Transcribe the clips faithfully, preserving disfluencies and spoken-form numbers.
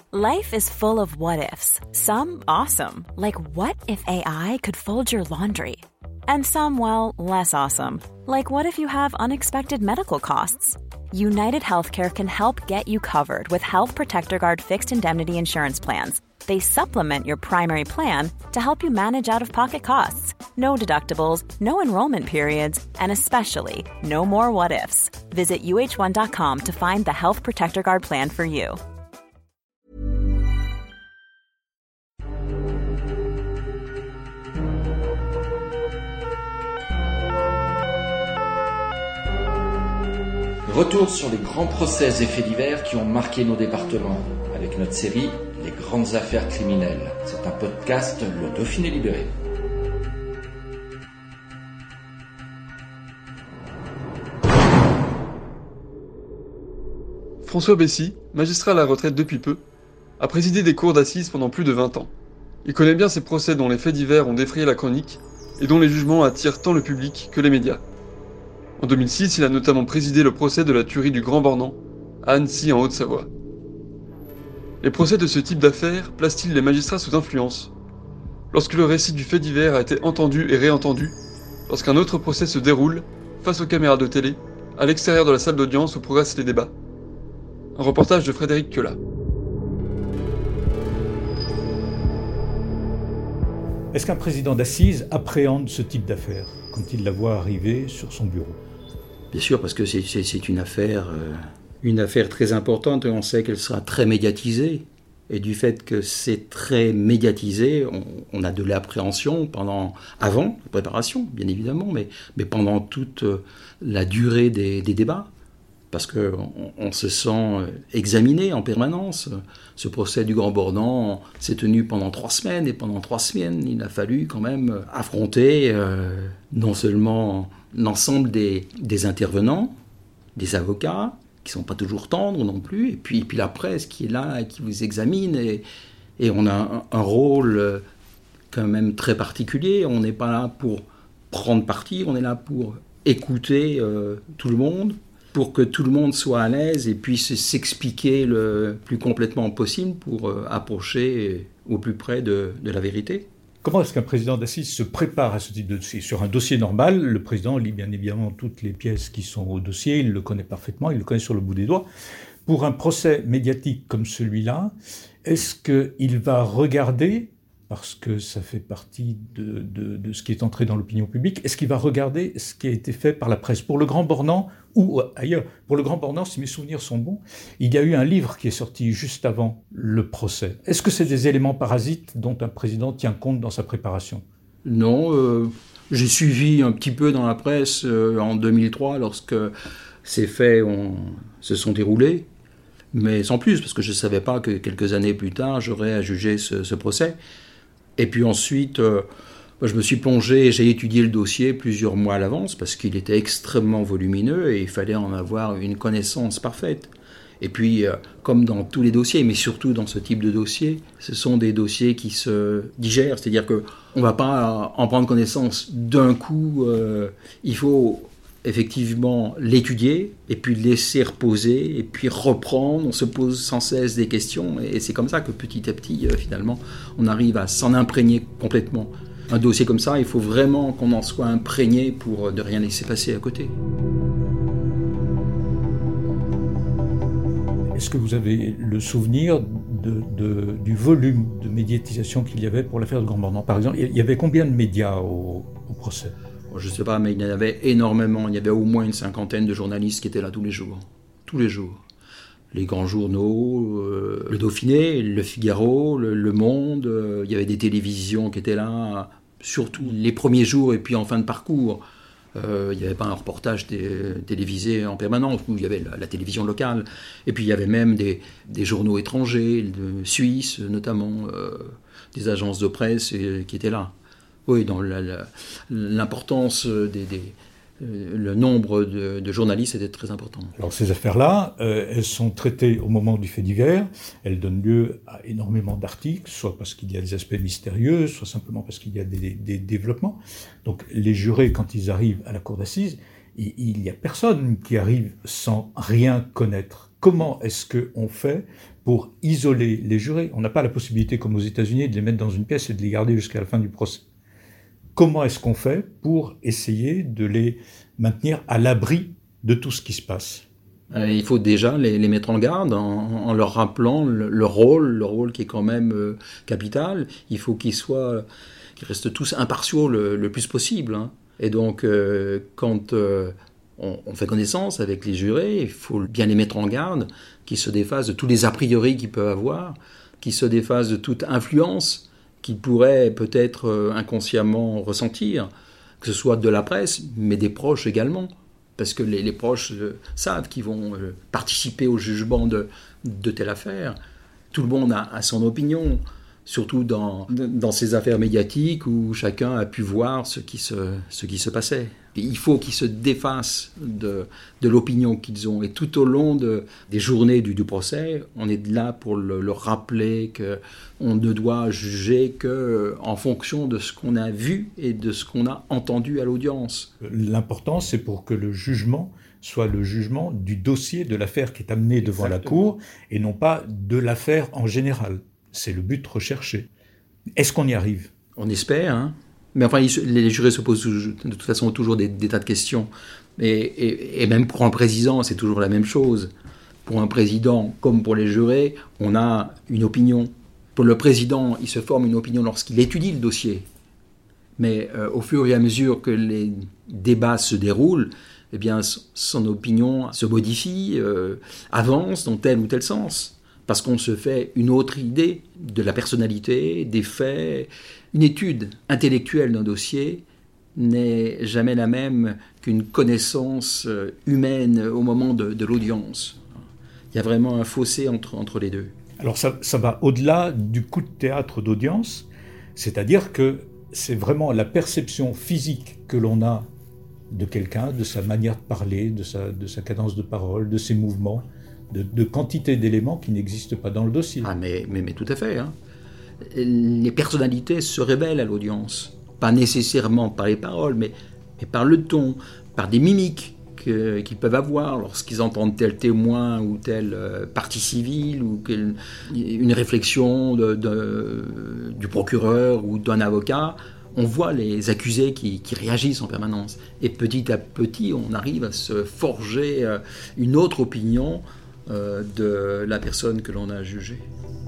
Life is full of what-ifs. Some awesome, like what if A I could fold your laundry? And some, well, less awesome, like what if you have unexpected medical costs? United Healthcare can help get you covered with Health Protector Guard fixed indemnity insurance plans. They supplement your primary plan to help you manage out-of-pocket costs. No deductibles, no enrollment periods, and especially no more what-ifs. Visit U H one dot com to find the Health Protector Guard plan for you. Retour sur les grands procès et faits divers qui ont marqué nos départements, avec notre série Les grandes affaires criminelles. C'est un podcast Le Dauphiné libéré. François Bessy, magistrat à la retraite depuis peu, a présidé des cours d'assises pendant plus de vingt ans. Il connaît bien ces procès dont les faits divers ont défrayé la chronique et dont les jugements attirent tant le public que les médias. En deux mille six, il a notamment présidé le procès de la tuerie du Grand Bornand, à Annecy en Haute-Savoie. Les procès de ce type d'affaires placent-ils les magistrats sous influence? Lorsque le récit du fait divers a été entendu et réentendu, lorsqu'un autre procès se déroule, face aux caméras de télé, à l'extérieur de la salle d'audience où progressent les débats. Un reportage de Frédéric Queula. Est-ce qu'un président d'assises appréhende ce type d'affaires quand il la voit arriver sur son bureau? Bien sûr, parce que c'est, c'est, c'est une affaire, euh, une affaire très importante et on sait qu'elle sera très médiatisée. Et du fait que c'est très médiatisé, on, on a de l'appréhension pendant, avant la préparation, bien évidemment, mais, mais pendant toute la durée des, des débats. Parce qu'on on se sent examiné en permanence. Ce procès du Grand Bornand s'est tenu pendant trois semaines, et pendant trois semaines, il a fallu quand même affronter euh, non seulement l'ensemble des, des intervenants, des avocats, qui ne sont pas toujours tendres non plus, et puis, et puis la presse qui est là et qui vous examine, et, et on a un, un rôle quand même très particulier. On n'est pas là pour prendre parti, on est là pour écouter euh, tout le monde, pour que tout le monde soit à l'aise et puisse s'expliquer le plus complètement possible pour euh, approcher au plus près de, de la vérité. Comment est-ce qu'un président d'assises se prépare à ce type de dossier? Sur un dossier normal, le président lit bien évidemment toutes les pièces qui sont au dossier, il le connaît parfaitement, il le connaît sur le bout des doigts. Pour un procès médiatique comme celui-là, est-ce qu'il va regarder, parce que ça fait partie de, de, de ce qui est entré dans l'opinion publique, est-ce qu'il va regarder ce qui a été fait par la presse? Pour le Grand Bornand, ou ailleurs, pour le Grand Bornand, si mes souvenirs sont bons, il y a eu un livre qui est sorti juste avant le procès. Est-ce que c'est des éléments parasites dont un président tient compte dans sa préparation? Non, euh, j'ai suivi un petit peu dans la presse euh, en deux mille trois, lorsque ces faits ont, se sont déroulés, mais sans plus, parce que je ne savais pas que quelques années plus tard, j'aurais à juger ce, ce procès. Et puis ensuite, euh, je me suis plongé, j'ai étudié le dossier plusieurs mois à l'avance parce qu'il était extrêmement volumineux et il fallait en avoir une connaissance parfaite. Et puis, euh, comme dans tous les dossiers, mais surtout dans ce type de dossier, ce sont des dossiers qui se digèrent, c'est-à-dire qu'on ne va pas en prendre connaissance d'un coup, euh, il faut effectivement l'étudier et puis le laisser reposer et puis reprendre, on se pose sans cesse des questions et c'est comme ça que petit à petit euh, finalement on arrive à s'en imprégner complètement. Un dossier comme ça, il faut vraiment qu'on en soit imprégné pour ne rien laisser passer à côté. Est-ce que vous avez le souvenir de, de, du volume de médiatisation qu'il y avait pour l'affaire de Grand Bornand? Par exemple, il y avait combien de médias au, au procès? Je ne sais pas, mais il y en avait énormément. Il y avait au moins une cinquantaine de journalistes qui étaient là tous les jours. Tous les jours. Les grands journaux, euh, le Dauphiné, le Figaro, le, le Monde. Euh, il y avait des télévisions qui étaient là, surtout les premiers jours et puis en fin de parcours. Euh, il n'y avait pas un reportage té- télévisé en permanence, où il y avait la, la télévision locale. Et puis il y avait même des, des journaux étrangers, de Suisse notamment, euh, des agences de presse euh, qui étaient là. Oui, dans la, la, l'importance des, des euh, le nombre de, de journalistes était très important. Alors ces affaires-là, euh, elles sont traitées au moment du fait divers, elles donnent lieu à énormément d'articles, soit parce qu'il y a des aspects mystérieux, soit simplement parce qu'il y a des, des développements. Donc les jurés, quand ils arrivent à la cour d'assises, il n'y a personne qui arrive sans rien connaître. comment est-ce qu'on fait pour isoler les jurés? On n'a pas la possibilité, comme aux États-Unis, de les mettre dans une pièce et de les garder jusqu'à la fin du procès. Comment est-ce qu'on fait pour essayer de les maintenir à l'abri de tout ce qui se passe? Euh, il faut déjà les, les mettre en garde en, en leur rappelant le, le rôle, le rôle qui est quand même euh, capital. Il faut qu'ils soient, qu'ils restent tous impartiaux le, le plus possible. Hein. Et donc, euh, quand euh, on, on fait connaissance avec les jurés, il faut bien les mettre en garde, qu'ils se défassent de tous les a priori qu'ils peuvent avoir, qu'ils se défassent de toute influence qu'ils pourraient peut-être euh, inconsciemment ressentir, que ce soit de la presse, mais des proches également. Parce que les, les proches euh, savent qu'ils vont euh, participer au jugement de, de telle affaire. Tout le monde a, a son opinion, surtout dans, dans ces affaires médiatiques où chacun a pu voir ce qui se, ce qui se passait. Et il faut qu'ils se défassent de, de l'opinion qu'ils ont. Et tout au long de, des journées du, du procès, on est là pour le, leur rappeler qu'on ne doit juger qu'en fonction de ce qu'on a vu et de ce qu'on a entendu à l'audience. L'important, c'est pour que le jugement soit le jugement du dossier de l'affaire qui est amené devant Exactement. La cour et non pas de l'affaire en général. C'est le but recherché. Est-ce qu'on y arrive? On espère, hein. Mais enfin, les jurés se posent de toute façon toujours des, des tas de questions. Et, et, et même pour un président, c'est toujours la même chose. Pour un président, comme pour les jurés, on a une opinion. Pour le président, il se forme une opinion lorsqu'il étudie le dossier. Mais euh, au fur et à mesure que les débats se déroulent, eh bien, son opinion se modifie, euh, avance dans tel ou tel sens. Parce qu'on se fait une autre idée de la personnalité, des faits. Une étude intellectuelle d'un dossier n'est jamais la même qu'une connaissance humaine au moment de, de l'audience. Il y a vraiment un fossé entre, entre les deux. Alors ça, ça va au-delà du coup de théâtre d'audience, c'est-à-dire que c'est vraiment la perception physique que l'on a de quelqu'un, de sa manière de parler, de sa, de sa cadence de parole, de ses mouvements, De, de quantité d'éléments qui n'existent pas dans le dossier. Ah mais, mais, mais tout à fait. Hein. Les personnalités se révèlent à l'audience. Pas nécessairement par les paroles, mais, mais par le ton, par des mimiques que, qu'ils peuvent avoir lorsqu'ils entendent tel témoin ou telle euh, partie civile ou quelle, une réflexion de, de, du procureur ou d'un avocat. On voit les accusés qui, qui réagissent en permanence. Et petit à petit, on arrive à se forger euh, une autre opinion Euh, de la personne que l'on a jugée.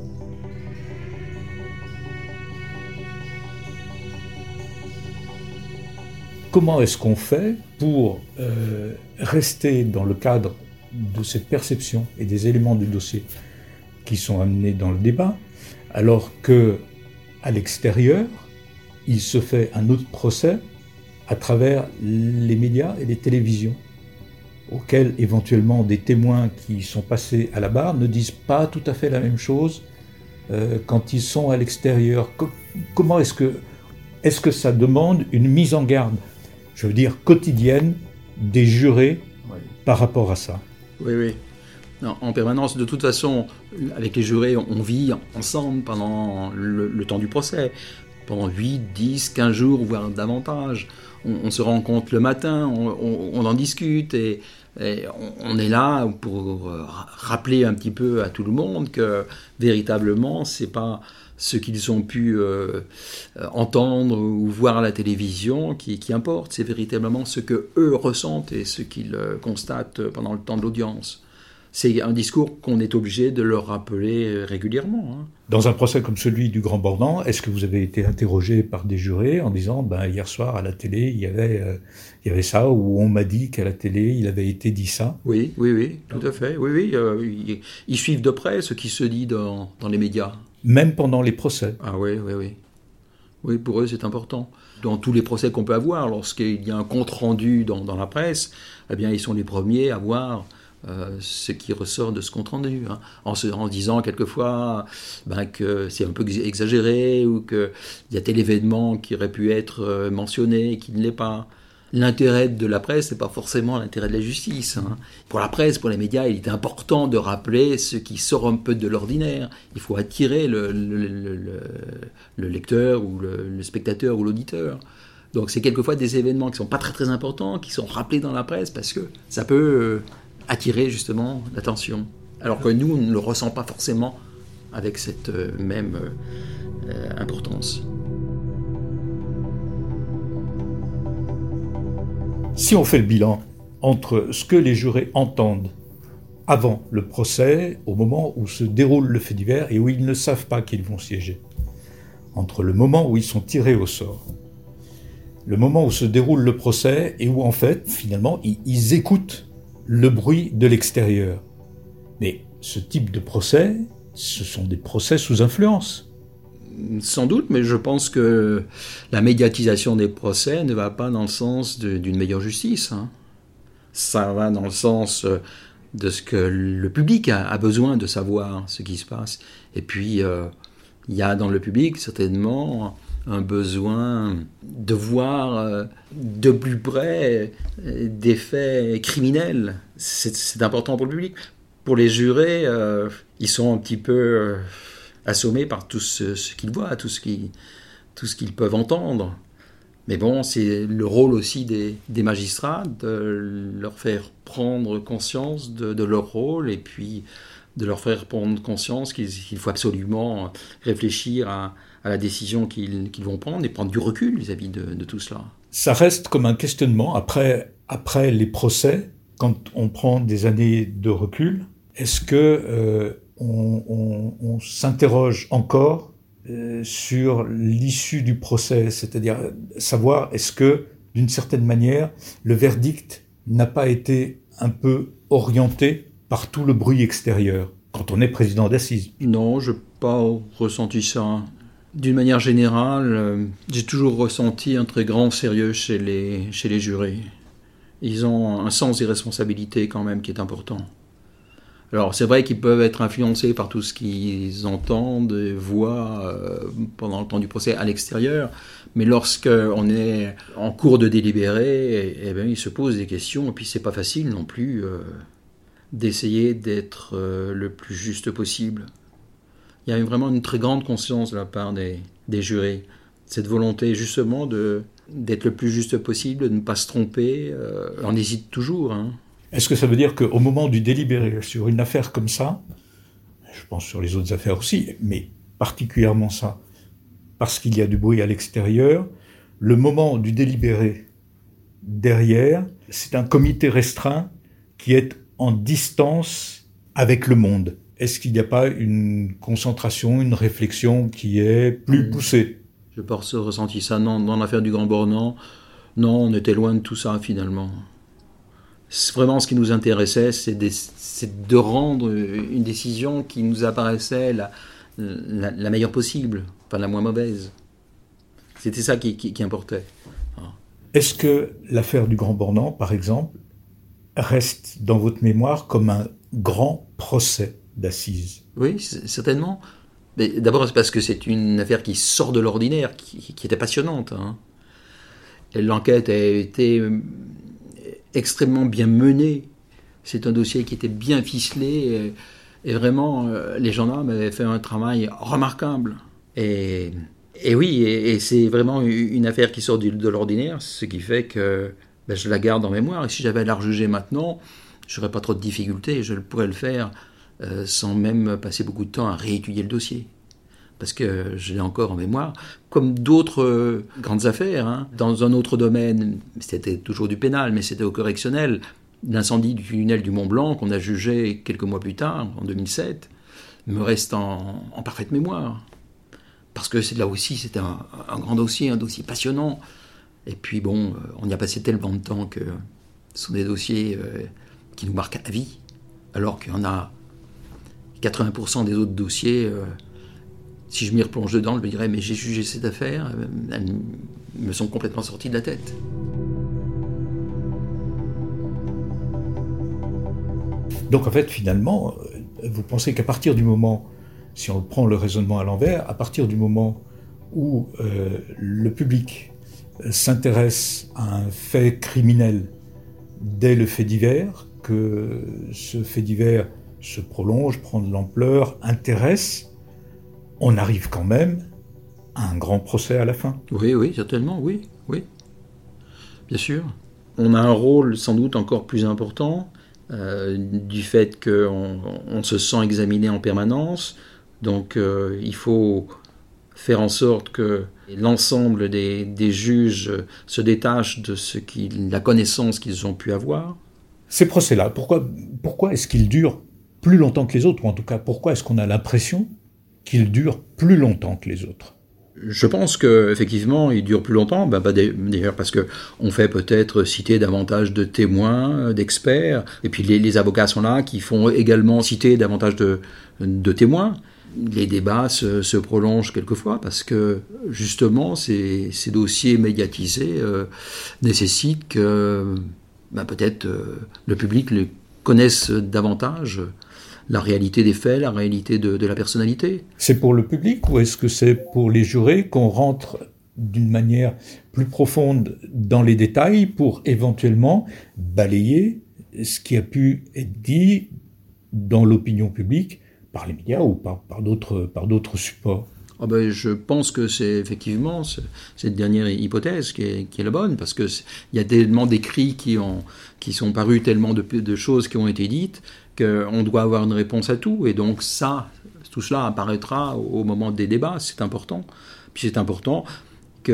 Comment est-ce qu'on fait pour euh, rester dans le cadre de cette perception et des éléments du dossier qui sont amenés dans le débat, alors que à l'extérieur, il se fait un autre procès à travers les médias et les télévisions, auxquels éventuellement des témoins qui sont passés à la barre ne disent pas tout à fait la même chose euh, quand ils sont à l'extérieur. Co- comment est-ce que, est-ce que ça demande une mise en garde, je veux dire quotidienne, des jurés oui. par rapport à ça? Oui, oui. Non, en permanence, de toute façon, avec les jurés, on vit ensemble pendant le, le temps du procès, pendant huit, dix, quinze jours, voire davantage. On, on se rencontre le matin, on, on, on en discute et, et on, on est là pour rappeler un petit peu à tout le monde que véritablement, c'est pas ce qu'ils ont pu euh, entendre ou voir à la télévision qui, qui importe, c'est véritablement ce que eux ressentent et ce qu'ils constatent pendant le temps de l'audience. C'est un discours qu'on est obligé de leur rappeler régulièrement. Hein. Dans un procès comme celui du Grand Bornand, est-ce que vous avez été interrogé par des jurés en disant ben, « hier soir à la télé, il y avait, euh, il y avait ça » ou « on m'a dit qu'à la télé, il avait été dit ça ». Oui, oui, oui, tout à fait. Oui, oui, euh, ils, ils suivent de près ce qui se dit dans, dans les médias. Même pendant les procès? Ah oui, oui, oui. Oui, pour eux, c'est important. Dans tous les procès qu'on peut avoir, lorsqu'il y a un compte-rendu dans, dans la presse, eh bien, ils sont les premiers à voir Euh, ce qui ressort de ce compte-rendu, hein, en, se, en disant quelquefois ben, que c'est un peu exagéré ou qu'il y a tel événement qui aurait pu être mentionné et qui ne l'est pas. L'intérêt de la presse, ce n'est pas forcément l'intérêt de la justice. Hein. Pour la presse, pour les médias, il est important de rappeler ce qui sort un peu de l'ordinaire. Il faut attirer le, le, le, le, le lecteur ou le, le spectateur ou l'auditeur. Donc c'est quelquefois des événements qui ne sont pas très très importants, qui sont rappelés dans la presse parce que ça peut... Euh, attirer justement l'attention. Alors que nous, on ne le ressent pas forcément avec cette euh, même euh, importance. Si on fait le bilan entre ce que les jurés entendent avant le procès, au moment où se déroule le fait divers et où ils ne savent pas qu'ils vont siéger, entre le moment où ils sont tirés au sort, le moment où se déroule le procès et où en fait, finalement, ils, ils écoutent le bruit de l'extérieur. Mais ce type de procès, ce sont des procès sous influence. Sans doute, mais je pense que la médiatisation des procès ne va pas dans le sens de, d'une meilleure justice. Hein. Ça va dans le sens de ce que le public a, a besoin de savoir, ce qui se passe. Et puis, euh, il y a dans le public certainement un besoin de voir euh, de plus près euh, des faits criminels. C'est, c'est important pour le public. Pour les jurés, euh, ils sont un petit peu euh, assommés par tout ce, ce qu'ils voient, tout ce, qui, tout ce qu'ils peuvent entendre. Mais bon, c'est le rôle aussi des, des magistrats de leur faire prendre conscience de, de leur rôle et puis de leur faire prendre conscience qu'il, qu'il faut absolument réfléchir à, à la décision qu'ils, qu'ils vont prendre et prendre du recul vis-à-vis de, de tout cela. Ça reste comme un questionnement après, après les procès, quand on prend des années de recul. Est-ce que euh, on, on, on s'interroge encore euh, sur l'issue du procès, c'est-à-dire savoir est-ce que, d'une certaine manière, le verdict n'a pas été un peu orienté par tout le bruit extérieur quand on est président d'assises? Non, je n'ai pas ressenti ça. D'une manière générale, euh, j'ai toujours ressenti un très grand sérieux chez les, chez les jurés. Ils ont un sens des responsabilités quand même qui est important. Alors c'est vrai qu'ils peuvent être influencés par tout ce qu'ils entendent et voient euh, pendant le temps du procès à l'extérieur, mais lorsqu'on est en cours de délibéré, eh, eh bien, ils se posent des questions, et puis c'est pas facile non plus euh, d'essayer d'être euh, le plus juste possible. Il y a vraiment une très grande conscience de la part des, des jurés, cette volonté justement de, d'être le plus juste possible, de ne pas se tromper, euh, on hésite toujours, hein. Est-ce que ça veut dire qu'au moment du délibéré sur une affaire comme ça, je pense sur les autres affaires aussi, mais particulièrement ça, parce qu'il y a du bruit à l'extérieur, le moment du délibéré derrière, c'est un comité restreint qui est en distance avec le monde. Est-ce qu'il n'y a pas une concentration, une réflexion qui est plus poussée? Je n'ai pas ressenti ça, non. Dans l'affaire du Grand Bornand, non, on était loin de tout ça finalement. C'est vraiment ce qui nous intéressait, c'est, des, c'est de rendre une décision qui nous apparaissait la, la, la meilleure possible, pas la moins mauvaise. C'était ça qui, qui, qui importait. Est-ce que l'affaire du Grand Bornand, par exemple, reste dans votre mémoire comme un grand procès d'assises? Oui, certainement. Mais d'abord, c'est parce que c'est une affaire qui sort de l'ordinaire, qui, qui était passionnante. Hein. Et l'enquête a été extrêmement bien menée. C'est un dossier qui était bien ficelé. Et, et vraiment, les gendarmes avaient fait un travail remarquable. Et, et oui, et, et c'est vraiment une affaire qui sort de, de l'ordinaire, ce qui fait que ben, je la garde en mémoire. Et si j'avais à la rejuger maintenant, je n'aurais pas trop de difficultés. Je pourrais le faire euh, sans même passer beaucoup de temps à réétudier le dossier. Parce que je l'ai encore en mémoire, comme d'autres euh, grandes affaires, hein. Dans un autre domaine, c'était toujours du pénal, mais c'était au correctionnel, l'incendie du tunnel du Mont-Blanc, qu'on a jugé quelques mois plus tard, en deux mille sept, me reste en, en parfaite mémoire. Parce que c'est, là aussi, c'était un, un grand dossier, un dossier passionnant. Et puis bon, on y a passé tellement de temps que ce sont des dossiers euh, qui nous marquent à vie, alors qu'il y en a quatre-vingts pour cent des autres dossiers... Euh, Si je m'y replonge dedans, je me dirais, mais j'ai jugé cette affaire, elles me sont complètement sorties de la tête. Donc en fait, finalement, vous pensez qu'à partir du moment, si on prend le raisonnement à l'envers, à partir du moment où euh, le public s'intéresse à un fait criminel dès le fait divers, que ce fait divers se prolonge, prend de l'ampleur, intéresse, on arrive quand même à un grand procès à la fin. Oui, oui, certainement, oui, oui. Bien sûr. On a un rôle sans doute encore plus important, euh, du fait qu'on on se sent examiné en permanence. Donc euh, il faut faire en sorte que l'ensemble des, des juges se détachent de ce qui, la connaissance qu'ils ont pu avoir. Ces procès-là, pourquoi, pourquoi est-ce qu'ils durent plus longtemps que les autres, ou en tout cas, pourquoi est-ce qu'on a l'impression qu'ils durent plus longtemps que les autres ? Je pense qu'effectivement, ils durent plus longtemps, ben, bah, d'ailleurs parce qu'on fait peut-être citer davantage de témoins, d'experts, et puis les, les avocats sont là qui font également citer davantage de, de témoins. Les débats se, se prolongent quelquefois parce que justement ces, ces dossiers médiatisés euh, nécessitent que ben, peut-être euh, le public les connaisse davantage. La réalité des faits, la réalité de, de la personnalité. C'est pour le public ou est-ce que c'est pour les jurés qu'on rentre d'une manière plus profonde dans les détails pour éventuellement balayer ce qui a pu être dit dans l'opinion publique par les médias ou par, par, d'autres, par d'autres supports ? Oh ben, je pense que c'est effectivement cette dernière hypothèse qui est, qui est la bonne, parce qu'il y a tellement d'écrits qui, ont, qui sont parus, tellement de, de choses qui ont été dites, qu'on doit avoir une réponse à tout, et donc ça, tout cela apparaîtra au moment des débats, c'est important. Puis c'est important qu'on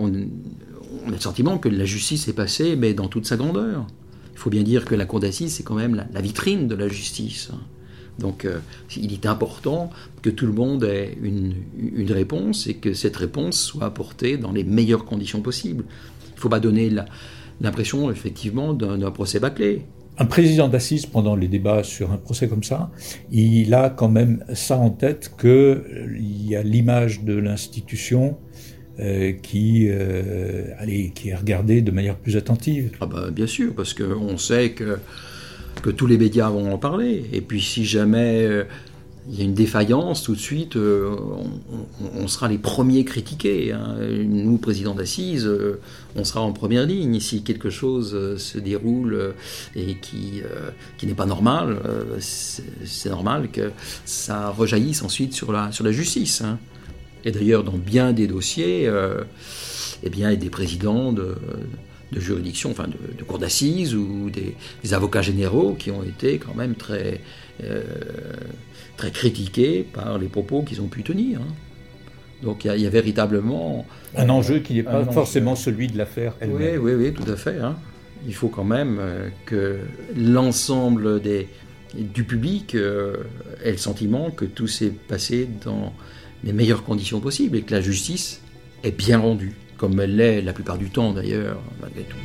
on a le sentiment que la justice est passée, mais dans toute sa grandeur. Il faut bien dire que la cour d'assises, c'est quand même la, la vitrine de la justice. Donc euh, il est important que tout le monde ait une, une réponse, et que cette réponse soit apportée dans les meilleures conditions possibles. Il ne faut pas donner la, l'impression, effectivement, d'un, d'un procès bâclé. Un président d'assises, pendant les débats sur un procès comme ça, il a quand même ça en tête, qu'il y a l'image de l'institution euh, qui, euh, allez, qui est regardée de manière plus attentive. Ah bah, bien sûr, parce qu'on sait que, que tous les médias vont en parler. Et puis si jamais euh, il y a une défaillance, tout de suite, euh, on, on sera les premiers critiqués. Hein. Nous, présidents d'assises, euh, on sera en première ligne. Si quelque chose euh, se déroule euh, et qui, euh, qui n'est pas normal, euh, c'est, c'est normal que ça rejaillisse ensuite sur la, sur la justice. Hein. Et d'ailleurs, dans bien des dossiers, euh, eh bien, il y a des présidents de, de juridiction, enfin de, de cours d'assises ou des, des avocats généraux qui ont été quand même très... Euh, très critiqués par les propos qu'ils ont pu tenir. Donc il y, y a véritablement... Un enjeu qui n'est pas forcément enjeu. Celui de l'affaire elle-même. Oui, oui, oui, tout à fait. Hein. Il faut quand même que l'ensemble des, du public euh, ait le sentiment que tout s'est passé dans les meilleures conditions possibles et que la justice est bien rendue, comme elle l'est la plupart du temps d'ailleurs, malgré tout.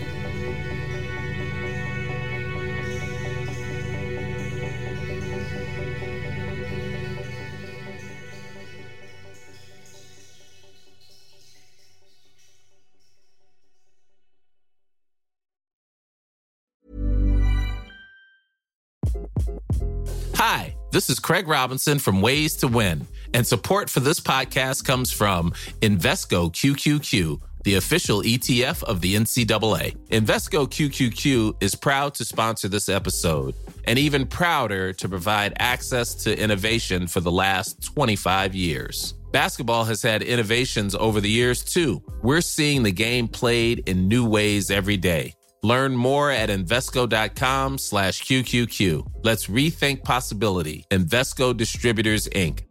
Hi, this is Craig Robinson from Ways to Win, and support for this podcast comes from Invesco Q Q Q, the official E T F of the N C double A. Invesco Q Q Q is proud to sponsor this episode, and even prouder to provide access to innovation for the last twenty-five years. Basketball has had innovations over the years, too. We're seeing the game played in new ways every day. Learn more at Invesco.com slash QQQ. Let's rethink possibility. Invesco Distributors, Incorporated.